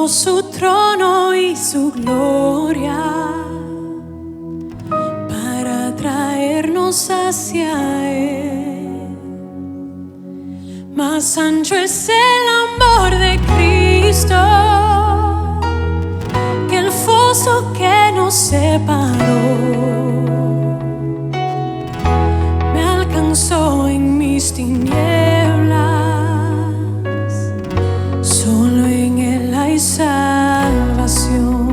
su trono y su gloria para traernos hacia Él. Más ancho es el amor de Cristo que el foso que nos separó. Me alcanzó en mis tinieblas, solo en Él hay salvación.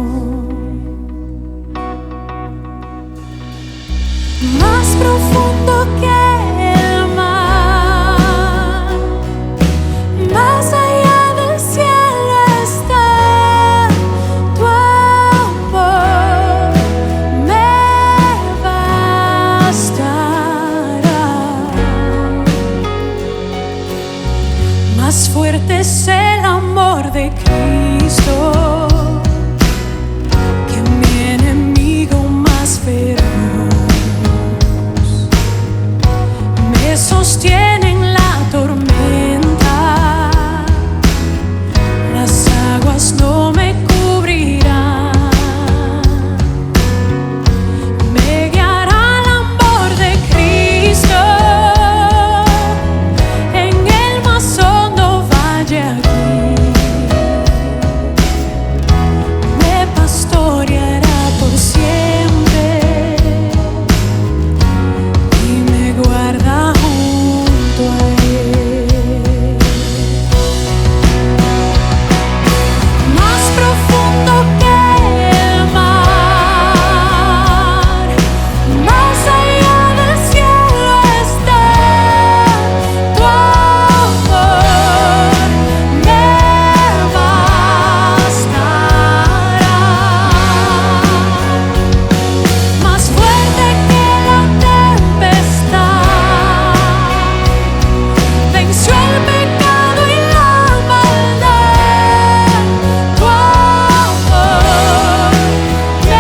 Más profundo que el mar, más allá del cielo está tu amor, me bastará. Más fuerte es el amor de Cristo que mi enemigo más feroz. Me sostiene en la tormenta, las aguas no me cubrirán. Me guiará el amor de Cristo en el más hondo valle aquí. Me pastoreará por siempre y me guarda junto a Él. Más profundo que el mar, más allá del cielo está tu amor, me bastará. Más fuerte que la tempestad, venció el pecado y la maldad. Tu amor me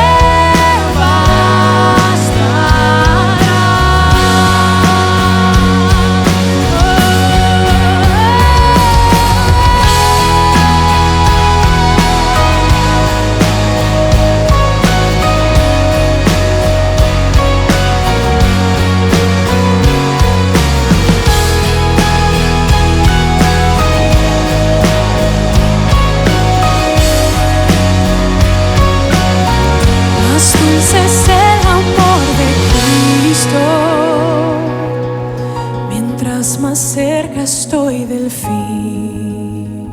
Más dulce es el amor de Cristo, mientras más cerca estoy del fin.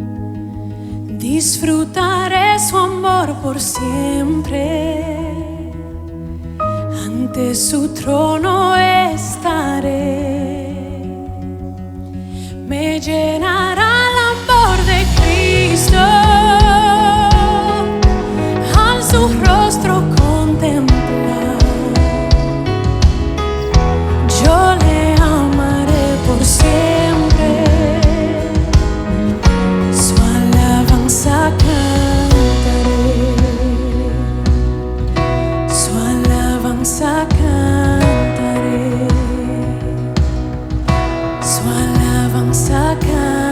Disfrutaré su amor por siempre, ante su trono estaré. Me llenará el amor de Cristo al su rostro contemplar. Yo le amaré por siempre, su alabanza cantaré, su alabanza cantaré, su alabanza cantaré.